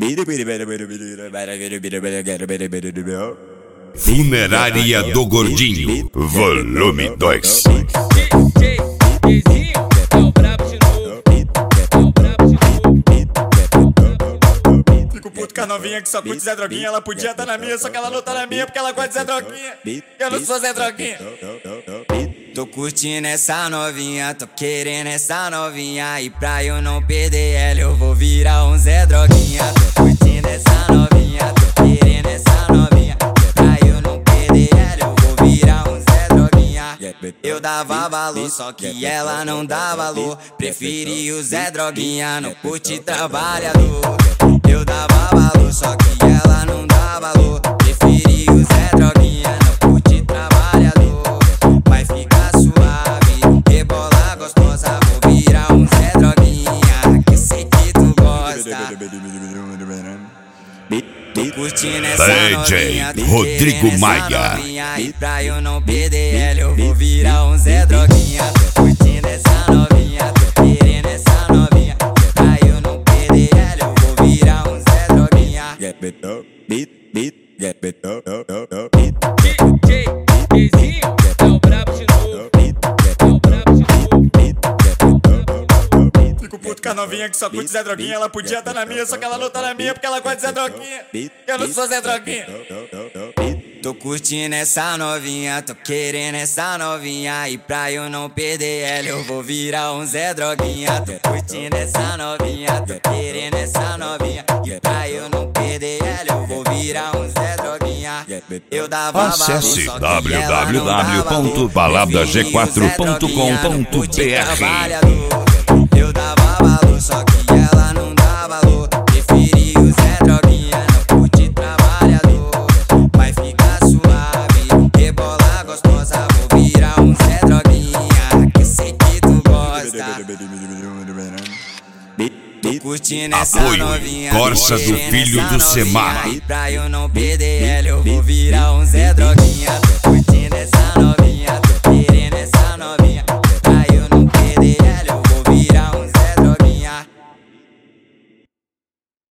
Funerária do Gordinho, volume 2. Fico puto com a novinha que só curte Zé Droguinha. Ela podia estar na minha, só que ela não tá na minha porque ela gosta de Zé Droguinha. Eu não sou Zé Droguinha. Tô curtindo essa novinha, tô querendo essa novinha. E pra eu não perder ela eu vou virar um Zé Droguinha. Tô curtindo essa novinha, tô querendo essa novinha. Pra eu não perder ela eu vou virar um Zé Droguinha. Eu dava valor, só que ela não dá valor. Preferi o Zé Droguinha, não curte trabalhador. Eu dava valor, só que ela não dá valor. Preferi o Zé Droguinha, não curte trabalhador. Vai ficar suave, rebola gostosa. Vou virar um Zé Droguinha, que sei que tu gosta. Tô curtindo essa novinha, tô Rodrigo querendo Maia. essa novinha. E pra eu não perder ela eu vou virar um Zé Droguinha. Tô curtindo essa novinha, tô querendo essa novinha. Pra eu não perder ela eu vou virar um Zé Droguinha. Fico puto com a novinha que só curte Zé Droguinha. Ela podia estar na minha, só que ela não tá na minha porque ela gosta de Zé Droguinha. Eu não sou Zé Droguinha. Tô curtindo essa novinha, tô querendo essa novinha. E pra eu não perder ela eu vou virar um Zé Droguinha. Tô curtindo essa novinha, tô querendo essa novinha. E pra eu não perder ela eu vou virar um Zé Droguinha. Eu dava Acesse valor, só que ela não dá valor. www.baladag4.com.br. Eu dava valor, só que ela não dá valor. Preferi o Zé Droguinha, não curte trabalhador. Vai ficar suave, rebola gostosa. Vou virar um Zé Droguinha, que sei que tu gosta. Tô curtindo essa Apoio novinha, Corsa tô do querendo Filho essa do novinha. Semar. E pra eu não perder ela eu vou virar um Zé Droguinha.